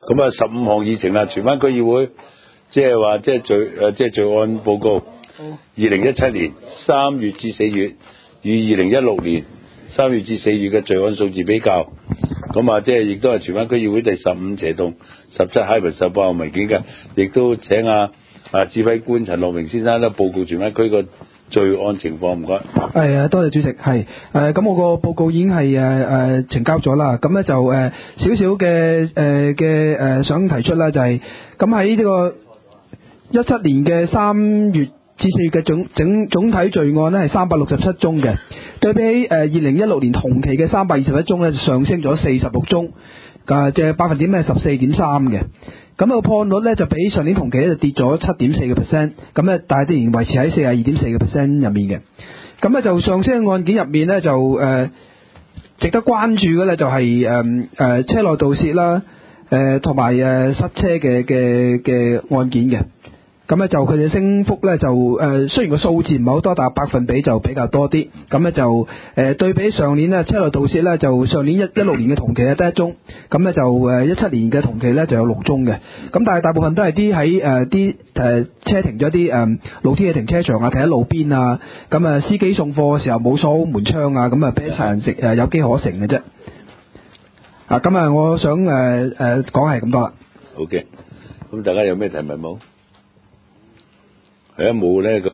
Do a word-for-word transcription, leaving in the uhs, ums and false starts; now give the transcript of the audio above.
咁啊，十五項議程啦，荃灣區議會即係話即係罪誒即係罪案報告，二零一七年三月至四月與二零一六年三月至四月嘅罪案數字比較，咁啊即係亦都係荃灣區議會第十五邪動十七 Hyper 十八號文件嘅，亦都請啊啊指揮官陳樂榮先生咧報告荃灣區個罪案情況，唔該。 係啊，多謝主席。係誒，咁、呃、我個報告已經係誒誒呈交咗啦。咁咧就誒少少嘅誒嘅誒想提出啦，就係咁喺呢個一七年嘅三月至四月嘅總整總體罪案咧係三百六十七宗嘅，對比起誒二零一六年同期嘅三百二十一宗咧，就上升咗四十六宗，啊即係百分點係十四點三嘅。咁個破案率咧就比上年同期咧就跌咗七點四個 percent， 咁咧但係仍然維持喺四十二點四個 percent 入面嘅。咁咧就上升嘅案件入面咧就誒、呃、值得關注嘅咧就係誒誒車內盜竊啦，誒同埋誒塞車嘅嘅嘅案件嘅。咁咧就佢哋升幅咧就誒、呃、雖然個數字唔係好多，但係百分比就比較多啲。咁咧就誒、呃、對比上年咧車內盜竊咧就上年一一六年嘅同期咧得一宗，咁咧就誒一七年嘅同期咧就有六宗嘅。咁但係大部分都係啲喺誒啲誒車停咗啲誒露天嘅停車場啊，停喺路邊啊，咁啊司機送貨嘅時候冇鎖好門窗啊，咁啊俾賊人食誒有機可乘嘅啫。啊，咁啊我想誒誒講係咁多啦。 好嘅，咁大家有咩提問冇？係啊，冇咧咁。